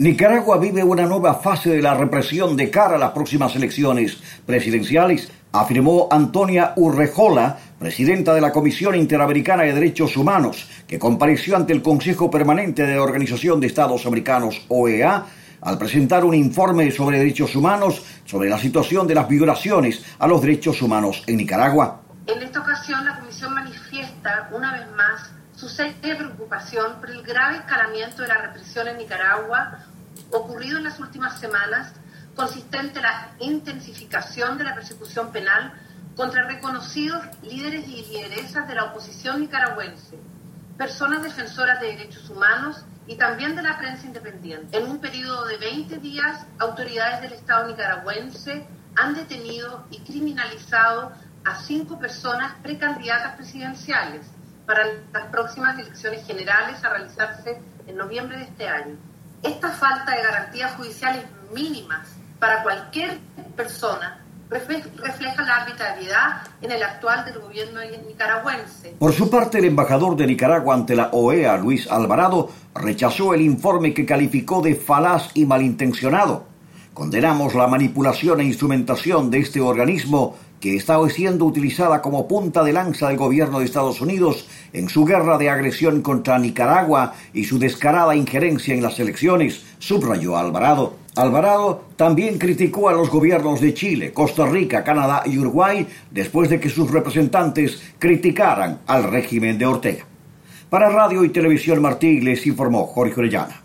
Nicaragua vive una nueva fase de la represión de cara a las próximas elecciones presidenciales, afirmó Antonia Urrejola, presidenta de la Comisión Interamericana de Derechos Humanos, que compareció ante el Consejo Permanente de la Organización de Estados Americanos, OEA, al presentar un informe sobre derechos humanos sobre la situación de las violaciones a los derechos humanos en Nicaragua. En esta ocasión, la Comisión manifiesta una vez más su seria preocupación por el grave escalamiento de la represión en Nicaragua ocurrido en las últimas semanas, consistente en la intensificación de la persecución penal contra reconocidos líderes y lideresas de la oposición nicaragüense, personas defensoras de derechos humanos y también de la prensa independiente. En un periodo de 20 días, autoridades del Estado nicaragüense han detenido y criminalizado a 5 personas precandidatas presidenciales para las próximas elecciones generales a realizarse en noviembre de este año. Esta falta de garantías judiciales mínimas para cualquier persona refleja la arbitrariedad en el actual del gobierno nicaragüense. Por su parte, el embajador de Nicaragua ante la OEA, Luis Alvarado, rechazó el informe que calificó de falaz y malintencionado. Condenamos la manipulación e instrumentación de este organismo que está hoy siendo utilizada como punta de lanza del gobierno de Estados Unidos en su guerra de agresión contra Nicaragua y su descarada injerencia en las elecciones, subrayó Alvarado. Alvarado también criticó a los gobiernos de Chile, Costa Rica, Canadá y Uruguay después de que sus representantes criticaran al régimen de Ortega. Para Radio y Televisión Martí les informó Jorge Orellana.